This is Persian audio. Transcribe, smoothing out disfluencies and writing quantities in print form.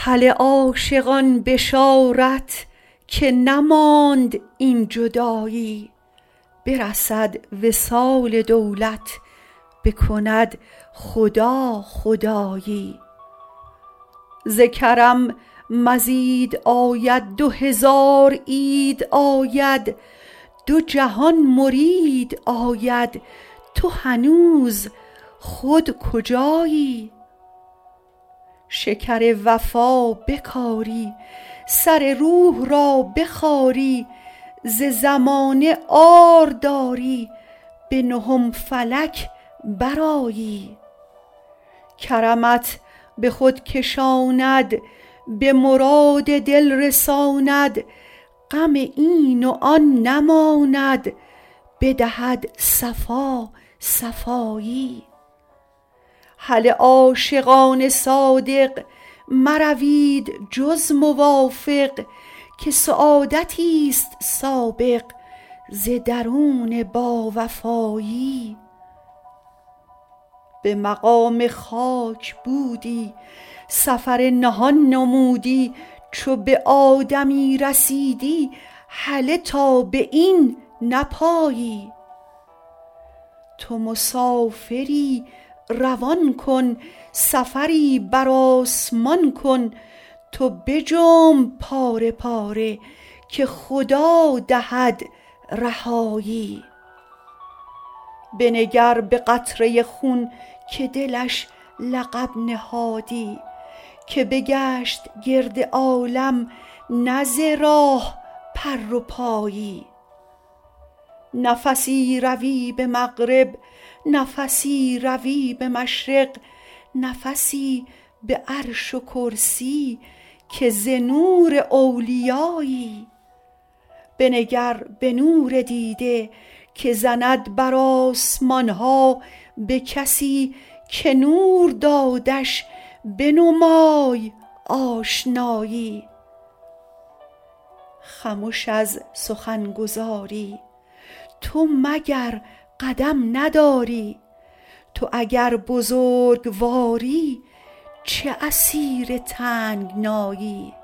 هله عاشقان بشارت که نماند این جدایی، برسد وصال دولت بکند خدا خدایی. ز کرم مزید آید 2000 عید آید، 2 جهان مرید آید، تو هنوز خود کجایی؟ شکر وفا بکاری، سر روح را بخاری، ز زمانه عار داری، به 9 فلک برآیی. کرمت به خود کشاند، به مراد دل رساند، غم این و آن نماند، بدهد صفا صفایی. هله عاشقان صادق مروید جز موافق، که سعادتیست سابق ز درون باوفایی. به مقام خاک بودی سفر نهان نمودی، چو به آدمی رسیدی هله تا به این نپایی. تو مسافری روان کن، سفری بر آسمان کن، تو بجنب پاره پاره که خدا دهد رهایی. بنگر به قطره خون که دلش لقب نهادی، که بگشت گرد عالم نه ز راه پر و پایی. نفسی روی به مغرب، نفسی روی به مشرق، نفسی به عرش و کرسی که ز نور اولیایی. بنگر به نور دیده که زند بر آسمان ها، به کسی که نور دادش بنمای آشنایی. خمش از سخن گزاری، تو مگر قدم نداری؟ تو اگر بزرگواری چه اسیر تنگنایی؟